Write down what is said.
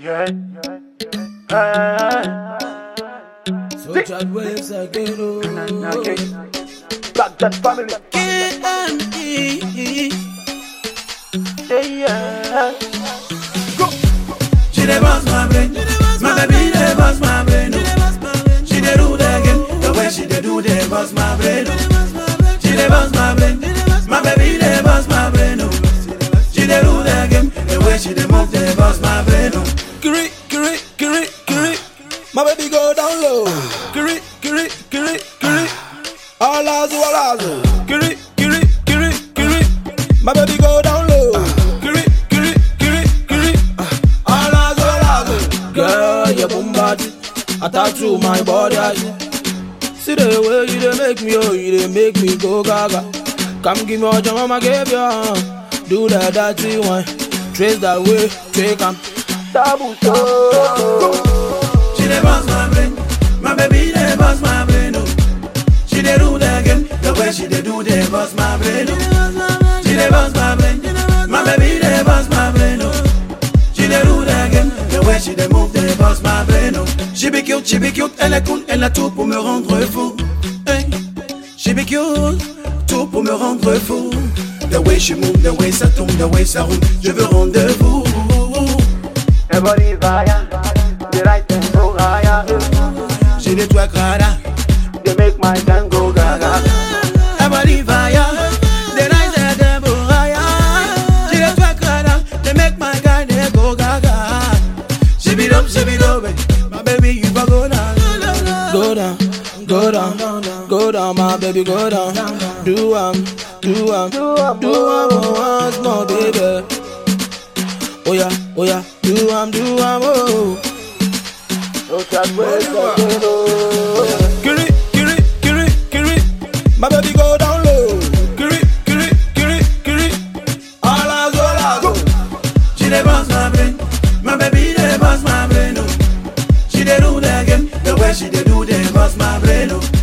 Yeah. Ah. So chat waves again, oh. Back that family. Yeah. Go. She dey bounce my brain, my baby dey bounce my brain. She dey do that again, the way she dey do dey bounce my brain. She dey bounce my brain, my baby dey bounce my brain. She dey do that again, the way she dey move dey bounce my brain. Kiri, kiri, kiri, kiri, my baby go down low. Kiri, kiri, kiri, kiri, alazu, alazu. Kiri, kiri, kiri, kiri, my baby go down low. Kiri, kiri, kiri, kiri, alazu, alazu. Girl, you boom body, attach to my body. See the way you dey make me, oh, you dey make me go gaga. Come give me all your mama gave you. Do that dirty one, trace that way, take 'em. She dey bounce my brain, my baby dey bounce my brain. Oh. She dey do that again, the way she dey do dey bounce my brain. Oh. She dey bounce my brain, my baby dey bounce my brain. Oh. She dey do that again, the way she dey move dey bounce my brain. Oh. She be cute, elle est cool, elle a tout pour me rendre fou. Hey. She be cute, tout pour me rendre fou. The way she move, the way ça tombe, the way ça roule, je veux rendez-vous. Everybody via, the right and go higher. J'ai des toits crada, They make my gun go gaga. everybody via, the nice and the buraya. J'ai des toits crada, they make my guy they go gaga. She be dope, my baby you for go down. Go down, go down, go down, my baby go down. Do once more, baby. Oh yeah, do oh. No chat waves again, oh. Kiri, kiri, kiri, kiri, my baby go down low. Kiri, kiri, kiri, kiri, alazo, alazo. She dey bounce my brain, my baby dey bounce my brain. Oh. She dey do that again, the way she dey do dey bounce my brain. Oh.